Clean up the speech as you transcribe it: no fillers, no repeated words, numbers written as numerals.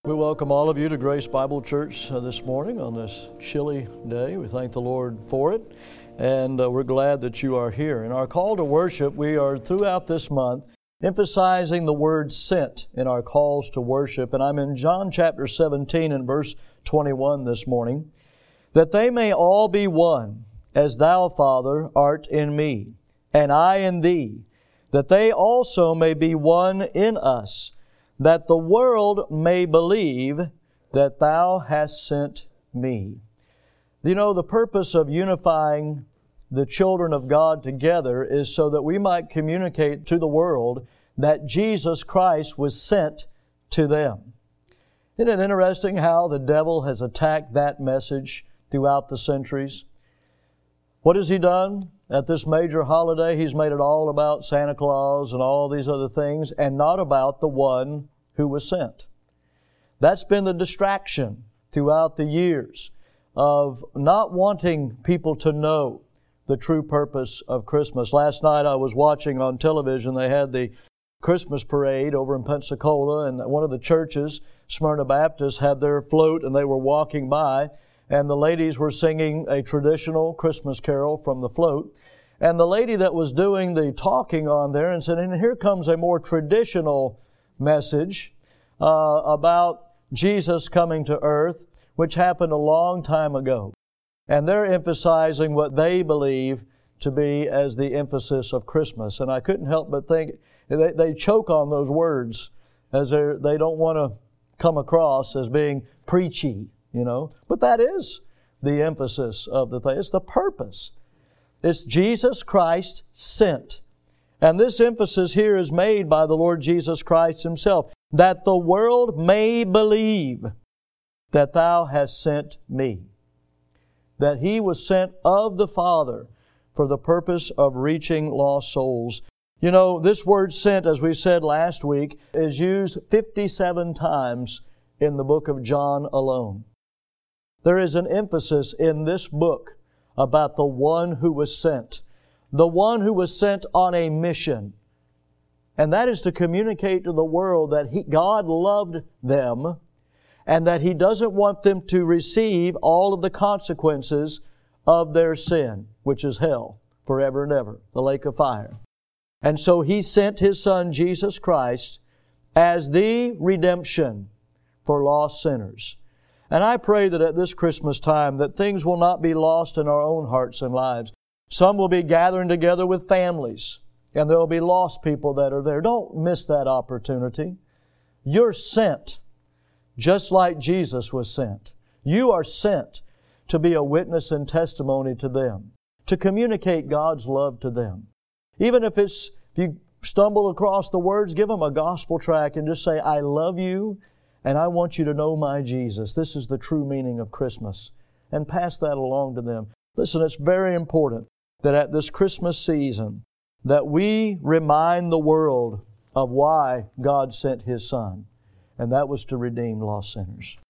We welcome all of you to Grace Bible Church this morning on this chilly day. We thank the Lord for it, and we're glad that you are here. In our call to worship, we are throughout this month emphasizing the word sent in our calls to worship, and I'm in John chapter 17 and verse 21 this morning. That they may all be one, as Thou, Father, art in me, and I in Thee, that they also may be one in us, that the world may believe that Thou hast sent me. You know, the purpose of unifying the children of God together is so that we might communicate to the world that Jesus Christ was sent to them. Isn't it interesting how the devil has attacked that message throughout the centuries? What has he done? At this major holiday, he's made it all about Santa Claus and all these other things, and not about the one who was sent. That's been the distraction throughout the years of not wanting people to know the true purpose of Christmas. Last night I was watching on television, they had the Christmas parade over in Pensacola, and one of the churches, Smyrna Baptist, had their float, and they were walking by, and the ladies were singing a traditional Christmas carol from the float. And the lady that was doing the talking on there and said, and here comes a more traditional message about Jesus coming to earth, which happened a long time ago. And they're emphasizing what they believe to be as the emphasis of Christmas. And I couldn't help but think, they choke on those words as they don't want to come across as being preachy, you know. But that is the emphasis of the thing. It's the purpose. It's Jesus Christ sent. And this emphasis here is made by the Lord Jesus Christ Himself, that the world may believe that Thou hast sent me. That He was sent of the Father for the purpose of reaching lost souls. You know, this word sent, as we said last week, is used 57 times in the book of John alone. There is an emphasis in this book about the one who was sent. The one who was sent on a mission. And that is to communicate to the world that God loved them and that He doesn't want them to receive all of the consequences of their sin, which is hell forever and ever, the lake of fire. And so He sent His Son, Jesus Christ, as the redemption for lost sinners. And I pray that at this Christmas time that things will not be lost in our own hearts and lives. Some will be gathering together with families, and there will be lost people that are there. Don't miss that opportunity. You're sent just like Jesus was sent. You are sent to be a witness and testimony to them, to communicate God's love to them. Even if you stumble across the words, give them a gospel tract and just say, I love you, and I want you to know my Jesus. This is the true meaning of Christmas. And pass that along to them. Listen, it's very important that at this Christmas season that we remind the world of why God sent His Son. And that was to redeem lost sinners.